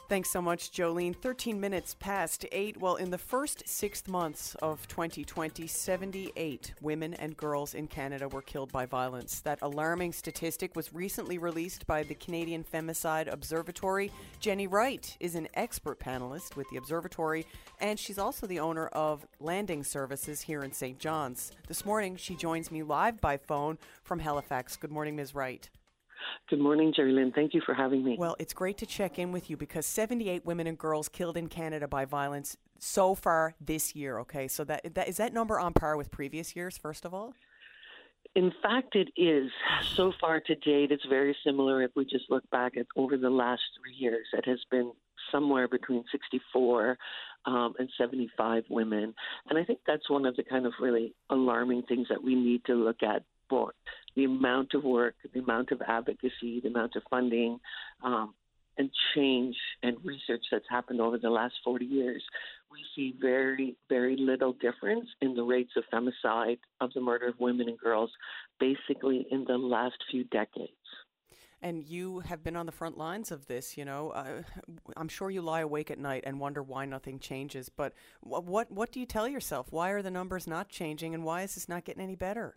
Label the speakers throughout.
Speaker 1: Thanks so much, Jolene. 13 minutes past 8. Well, in the first 6 months of 2020, 78 women and girls in Canada were killed by violence. That alarming statistic was recently released by the Canadian Femicide Observatory. Jenny Wright is an expert panelist with the Observatory, and she's also the owner of Landing Services here in St. John's. This morning, she joins me live by phone from Halifax. Good morning, Ms. Wright.
Speaker 2: Good morning, Jerry Lynn. Thank you for having me.
Speaker 1: Well, it's great to check in with you because 78 women and girls killed in Canada by violence so far this year. Okay, so is that number on par with previous years, first of all?
Speaker 2: In fact, it is. So far to date, it's very similar. If we just look back at over the last 3 years, it has been somewhere between 64 and 75 women. And I think that's one of the kind of really alarming things that we need to look at. For the amount of work, the amount of advocacy, the amount of funding, and change and research that's happened over the last 40 years, we see very, very little difference in the rates of femicide, of the murder of women and girls, basically in the last few decades.
Speaker 1: And you have been on the front lines of this, you know. I'm sure you lie awake at night and wonder why nothing changes. But what do you tell yourself? Why are the numbers not changing, and why is this not getting any better?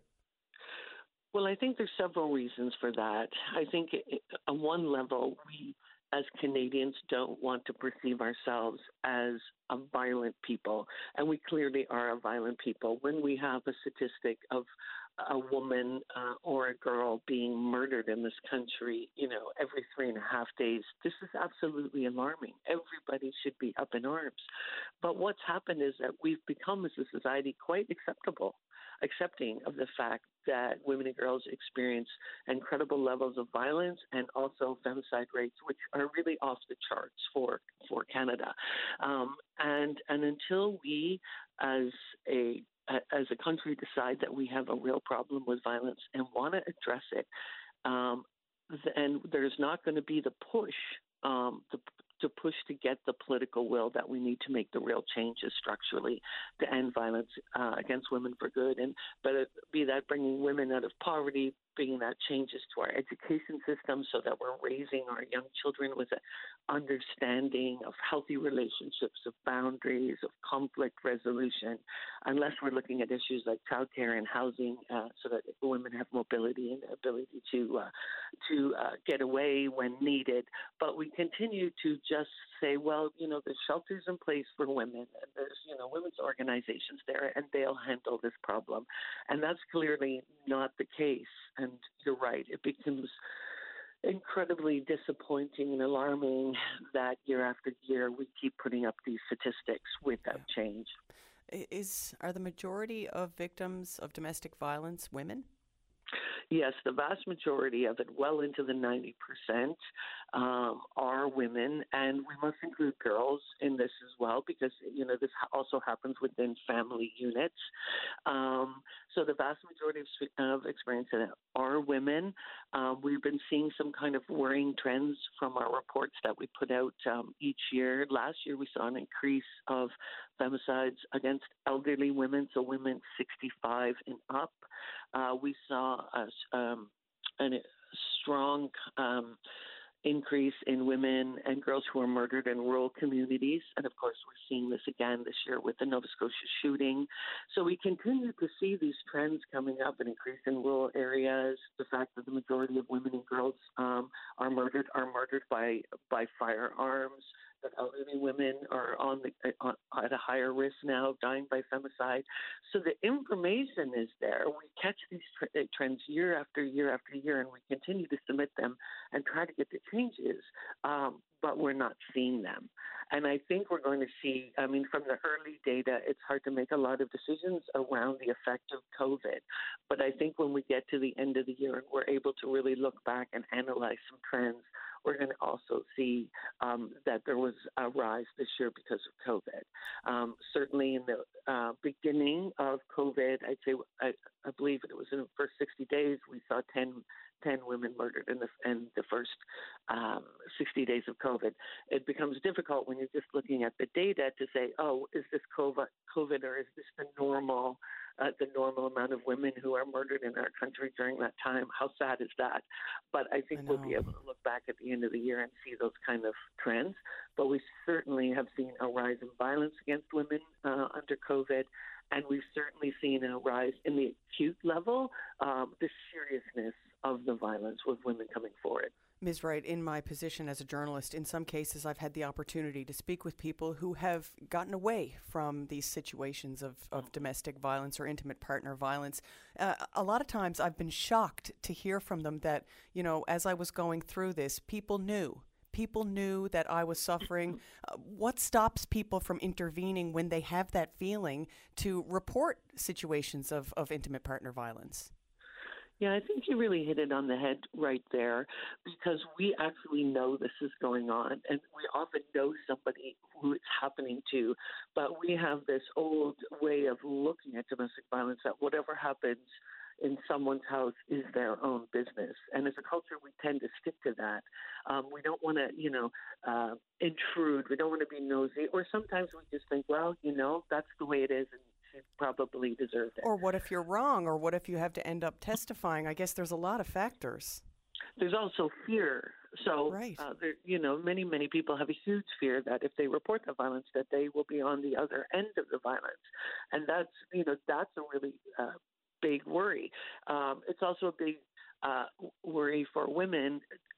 Speaker 2: Well, I think there's several reasons for that. I think on one level, we as Canadians don't want to perceive ourselves as a violent people, and we clearly are a violent people. When we have a statistic of a woman or a girl being murdered in this country, every 3.5 days, this is absolutely alarming. Everybody should be up in arms. But what's happened is that we've become as a society quite accepting of the fact that women and girls experience incredible levels of violence and also femicide rates, which are really off the charts for Canada. And until we as a country decide that we have a real problem with violence and want to address it, then there's not going to be the push to push to get the political will that we need to make the real changes structurally to end violence against women for good. And be that bringing women out of poverty, bringing that changes to our education system so that we're raising our young children with an understanding of healthy relationships, of boundaries, of conflict resolution, unless we're looking at issues like childcare and housing so that women have mobility and the ability to get away when needed. But we continue to just say, well, there's shelters in place for women, and there's, women's organizations there, and they'll handle this problem. And that's clearly not the case. And you're right, it becomes incredibly disappointing and alarming that year after year we keep putting up these statistics without change.
Speaker 1: Are the majority of victims of domestic violence women?
Speaker 2: Yes, the vast majority of it, well into the 90%, are women, and we must include girls in this as well because, this also happens within family units. So the vast majority of experience in it are women. We've been seeing some kind of worrying trends from our reports that we put out each year. Last year, we saw an increase of femicides against elderly women, so women 65 and up. We saw a strong increase in women and girls who are murdered in rural communities. And of course, we're seeing this again this year with the Nova Scotia shooting. So we continue to see these trends coming up, an increase in rural areas, the fact that the majority of women and girls are murdered by firearms, that elderly women are at a higher risk now of dying by femicide. So the information is there. We catch these trends year after year after year, and we continue to submit them and try to get the changes, but we're not seeing them. And I think we're going to see, from the early data, it's hard to make a lot of decisions around the effect of COVID. But I think when we get to the end of the year and we're able to really look back and analyze some trends, we're going to also see that there was a rise this year because of COVID. Certainly in the beginning of COVID, I'd say, I believe it was in the first 60 days, we saw 10 women murdered in the first 60 days of COVID. It becomes difficult when you're just looking at the data to say, oh, is this COVID or is this the normal amount of women who are murdered in our country during that time? How sad is that? But I think we'll be able to look back at the end of the year and see those kind of trends. But we certainly have seen a rise in violence against women under COVID. And we've certainly seen a rise in the acute level, the seriousness of the violence with women coming forward.
Speaker 1: Ms. Wright, in my position as a journalist, in some cases I've had the opportunity to speak with people who have gotten away from these situations of domestic violence or intimate partner violence. A lot of times I've been shocked to hear from them that, as I was going through this, people knew that I was suffering. What stops people from intervening when they have that feeling to report situations of intimate partner violence?
Speaker 2: Yeah, I think you really hit it on the head right there, because we actually know this is going on, and we often know somebody who it's happening to, but we have this old way of looking at domestic violence that whatever happens in someone's house is their own business. And as a culture, we tend to stick to that. We don't want to, intrude. We don't want to be nosy. Or sometimes we just think, well, that's the way it is, and she probably deserved it.
Speaker 1: Or what if you're wrong? Or what if you have to end up testifying? I guess there's a lot of factors.
Speaker 2: There's also fear. So,
Speaker 1: right.
Speaker 2: Many people have a huge fear that if they report the violence, that they will be on the other end of the violence. And that's a really big worry. It's also a big worry for women,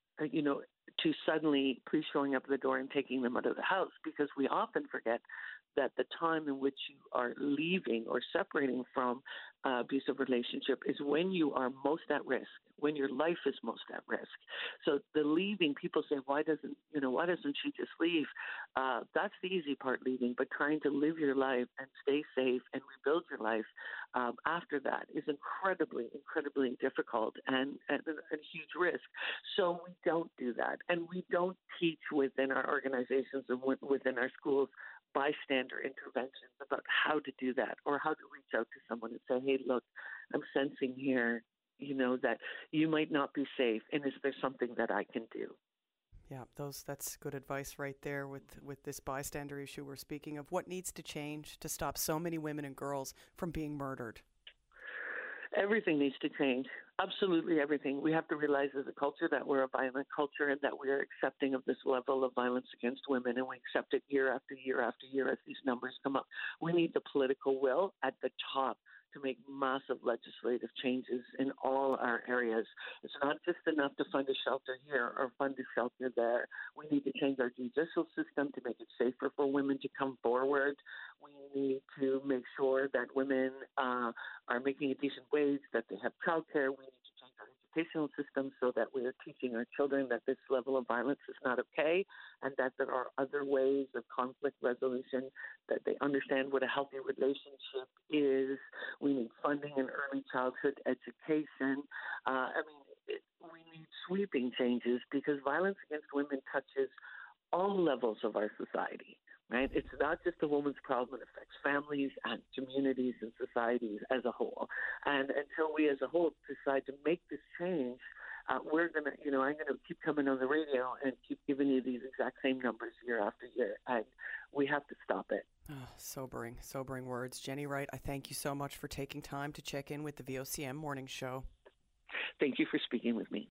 Speaker 2: to suddenly police showing up at the door and taking them out of the house, because we often forget that the time in which you are leaving or separating from abusive relationship is when you are most at risk, when your life is most at risk. So the leaving, people say, why doesn't she just leave? That's the easy part, leaving, but trying to live your life and stay safe and rebuild your life after that is incredibly, incredibly difficult and a huge risk. So we don't do that. And we don't teach within our organizations and within our schools bystander interventions about how to do that, or how to reach out to someone and say, hey, look, I'm sensing here, that you might not be safe, and is there something that I can do?
Speaker 1: Yeah, that's good advice right there with this bystander issue we're speaking of. What needs to change to stop so many women and girls from being murdered?
Speaker 2: Everything needs to change. Absolutely everything. We have to realize as a culture that we're a violent culture and that we're accepting of this level of violence against women, and we accept it year after year after year as these numbers come up. We need the political will at the top to make massive legislative changes in all our areas. It's not just enough to fund a shelter here or fund a shelter there. We need to change our judicial system to make it safer for women to come forward. We need to make sure that women are making a decent wage, that they have childcare. We need to change our educational system so that we are teaching our children that this level of violence is not okay, and that there are other ways of conflict resolution, that they understand what a healthy relationship is. We need funding in early childhood education. We need sweeping changes, because violence against women touches all levels of our society. Right? It's not just a woman's problem. It affects families and communities and societies as a whole. And until we as a whole decide to make this change, we're going to, I'm going to keep coming on the radio and keep giving you these exact same numbers year after year. And we have to stop it.
Speaker 1: Oh, sobering words. Jenny Wright, I thank you so much for taking time to check in with the VOCM Morning Show.
Speaker 2: Thank you for speaking with me.